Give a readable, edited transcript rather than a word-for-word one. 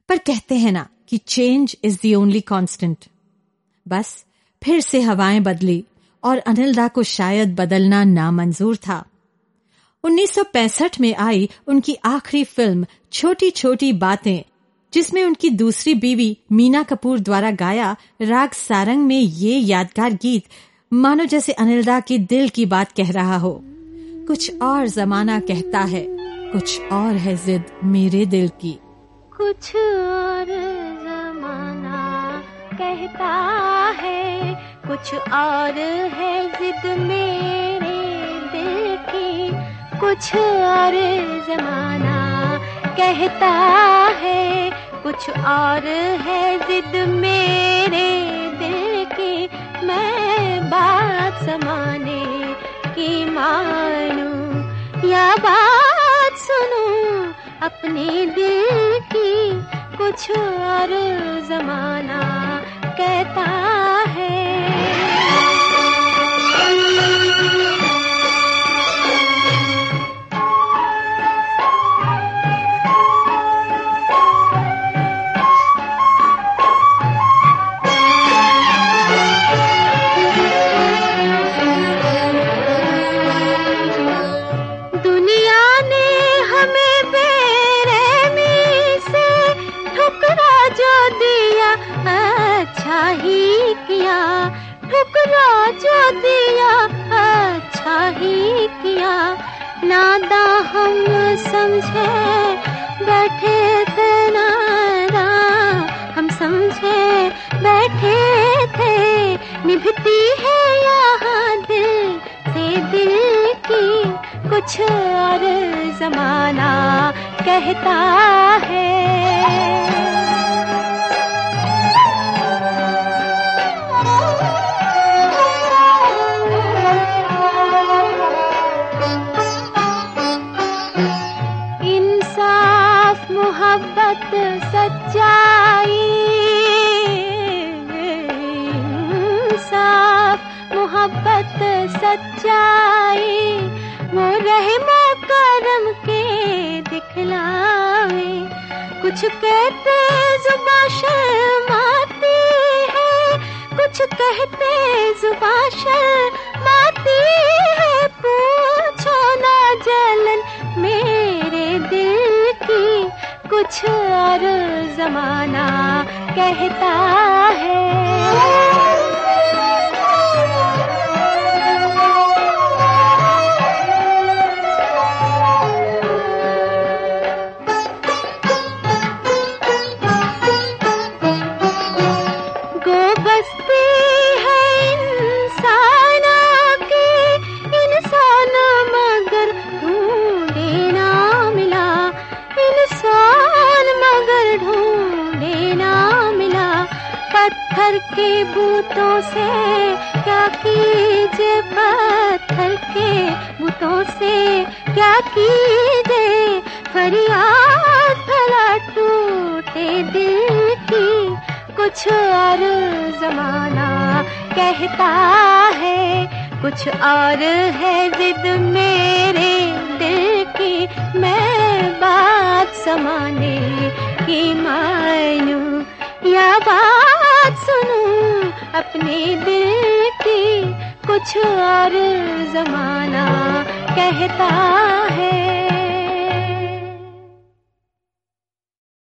पर कहते हैं ना कि change is the only constant. बस फिर से हवाएं बदली और अनिल को शायद बदलना नामंजूर था। 1965 में आई उनकी आखिरी फिल्म छोटी छोटी बातें, जिसमें उनकी दूसरी बीवी मीना कपूर द्वारा गाया राग सारंग में ये यादगार गीत मानो जैसे अनिल के दिल की बात कह रहा हो। कुछ और जमाना कहता है, कुछ और है जिद मेरे दिल की। कुछ और जमाना कहता है, कुछ और है जिद मेरे दिल की। कुछ और जमाना कहता है, कुछ और है जिद मेरे दिल की। मैं बात समाने की मानूं या बात सुनूं अपने दिल की। कुछ और जमाना कहता है। नादा हम समझे बैठे थे, नादा हम समझे बैठे थे। निभती है यहाँ दिल से दिल की। कुछ और जमाना कहता है। मोहब्बत सच्चाई, साफ मोहब्बत सच्चाई, वो रहमो करम के दिखलावे। कुछ कहते जुबां शर्माती है, कुछ कहते जुबां शर्माती है। पूछो ना जलन मेरे दिल की। कुछ और जमाना कहता है। पत्थर के बूतों से क्या कीजे, पत्थर के बूतों से क्या कीजे। फरियाद भला टूटे दिल की। कुछ और जमाना कहता है, कुछ और है जिद मेरे दिल की। मैं बात समाने की मानूं या बात सुनूं अपने दिल की। कुछ और जमाना कहता है।